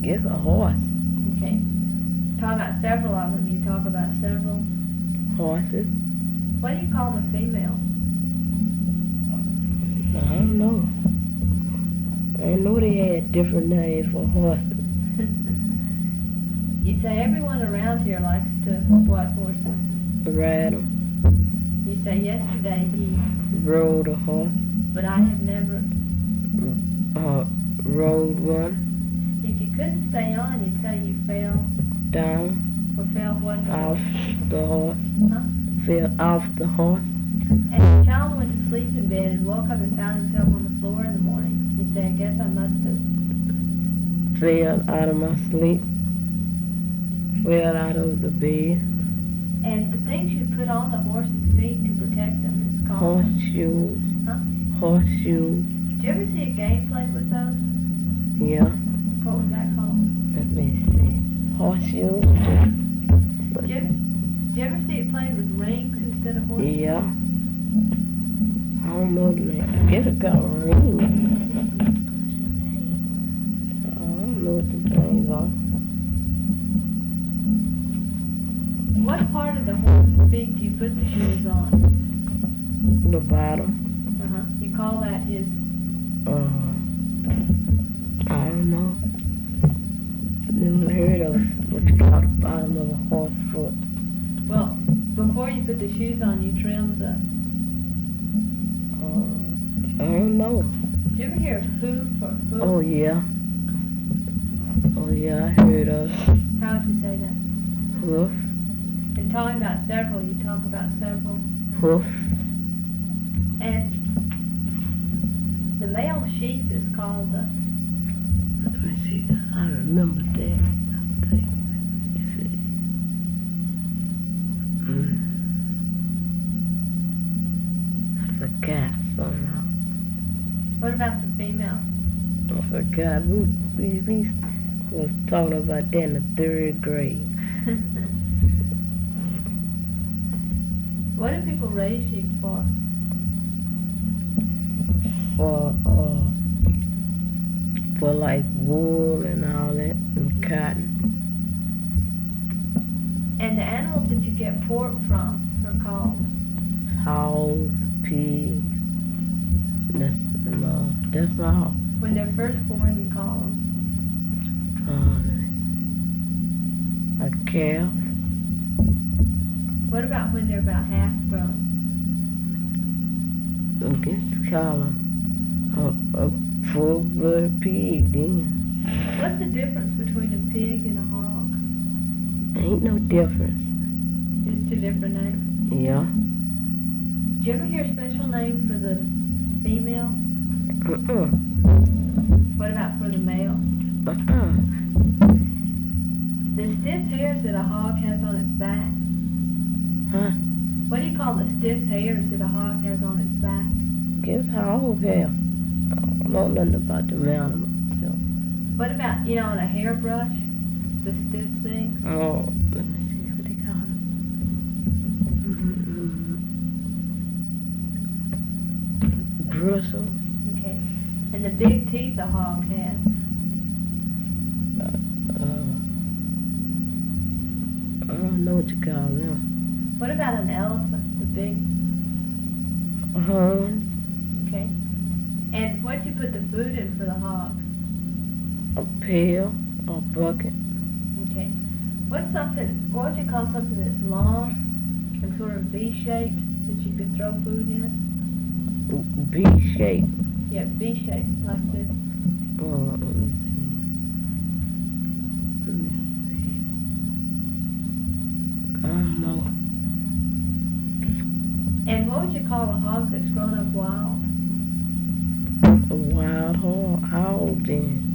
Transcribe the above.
guess a horse. Okay. Talk about several of them. You talk about several. Horses. What do you call the female? I don't know. I know they had different names for horses. You say everyone around here likes to what horses? Ride them. You say yesterday he, Rode a horse. but I have never. Rode one. If you couldn't stay on, you'd say you fell Down. or fell what? Off the horse. Huh? Fell off the horse. And the child went to sleep in bed and woke up and found himself on the floor in the morning. You say, I guess I must have. Fell out of my sleep. Fell out of the bed. And the things you put on the horse's feet to protect them is called. Horseshoes. Huh? Horseshoes. Did you ever see a game played with those? Yeah. What was that called? Let me see. Horseshoes. Did you ever see it played with rings instead of horses? Yeah. I don't know the name. I guess it got a ring. I don't know what the names are. What part of the horse's feet do you put the shoes on? The bottom. You call that his. I don't know. Never heard of what you call the bottom of a horse foot. Well, before you put the shoes on, you trim the. I don't know. Did you ever hear of hoof or hoof? Oh yeah. Oh yeah, I heard of How would you say that? hoof. And talking about several, you talk about several. Hoof. And the male sheep is called the. Let me see. I remember that. I think. Let's see. I forgot somehow. What about the female? I forgot. We was talking about that in the 3rd grade. What do people raise sheep for? For like wool and all that, and cotton. And the animals that you get pork from are called. Hogs, pigs. That's all. When they're first born, you call them. A calf. What about when they're about half grown? I guess it's called a full-blooded pig then. What's the difference between a pig and a hog? Ain't no difference. It's two different names. Yeah. Did you ever hear a special name for the female? What about for the male? The stiff hairs that a hog has on its back. Huh? What do you call the stiff hairs that a hog has on its back? Guess hog hair. I don't know nothing about the animal. So. What about, on a hairbrush? The stiff things? Oh, let me see what they call it. Bristle. Okay. And the big teeth a hog has? I don't know what you call them. What about an elephant? The big. Horns. Okay. And what do you put the food in for the hog? A pail or bucket. Okay. What would you call something that's long and sort of V-shaped that you could throw food in? B-shaped. Yeah, V-shaped, like this. Let me see. I don't know. And what would you call a hog that's grown up wild? A wild hog then.